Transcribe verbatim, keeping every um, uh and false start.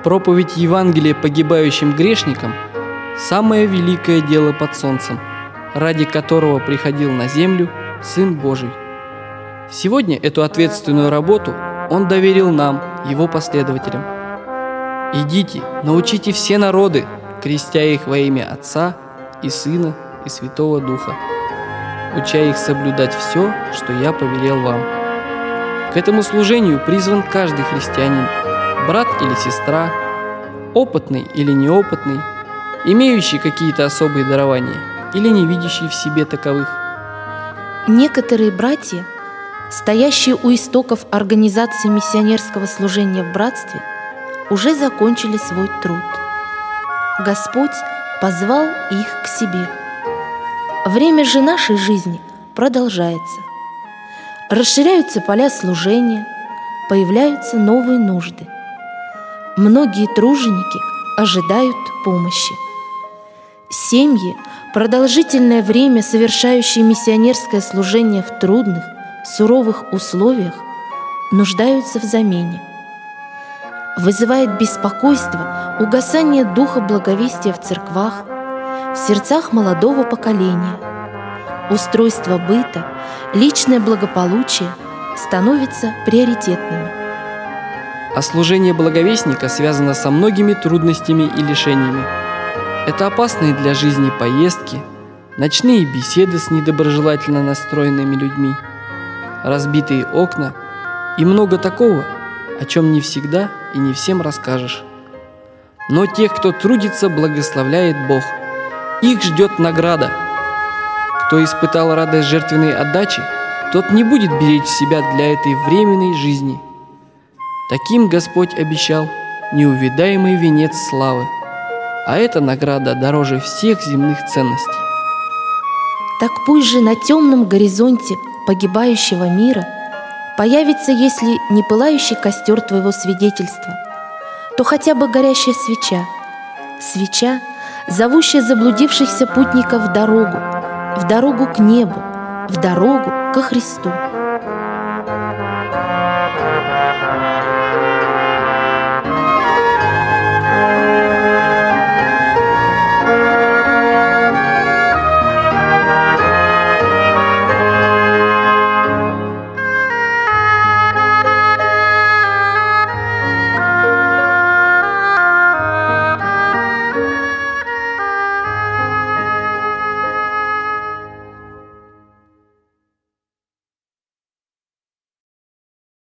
Проповедь Евангелия погибающим грешникам – самое великое дело под солнцем, ради которого приходил на землю Сын Божий. Сегодня эту ответственную работу Он доверил нам, Его последователям. «Идите, научите все народы, крестя их во имя Отца и Сына и Святого Духа, уча их соблюдать все, что я повелел вам». К этому служению призван каждый христианин, брат или сестра, опытный или неопытный, имеющий какие-то особые дарования или не видящий в себе таковых. Некоторые братья, стоящие у истоков организации миссионерского служения в братстве, уже закончили свой труд. Господь позвал их к себе. Время же нашей жизни продолжается. Расширяются поля служения, появляются новые нужды. Многие труженики ожидают помощи. Семьи, продолжительное время совершающие миссионерское служение в трудных, суровых условиях, нуждаются в замене. Вызывает беспокойство угасание духа благовестия в церквах, в сердцах молодого поколения. Устройство быта, личное благополучие становятся приоритетными. А служение благовестника связано со многими трудностями и лишениями. Это опасные для жизни поездки, ночные беседы с недоброжелательно настроенными людьми, разбитые окна и много такого, о чем не всегда и не всем расскажешь. Но тех, кто трудится, благословляет Бог. Их ждет награда. Кто испытал радость жертвенной отдачи, тот не будет беречь себя для этой временной жизни. Таким Господь обещал неувидаемый венец славы, а эта награда дороже всех земных ценностей. Так пусть же на темном горизонте погибающего мира появится, если не пылающий костер твоего свидетельства, то хотя бы горящая свеча, свеча, зовущая заблудившихся путников в дорогу, в дорогу к небу, в дорогу ко Христу.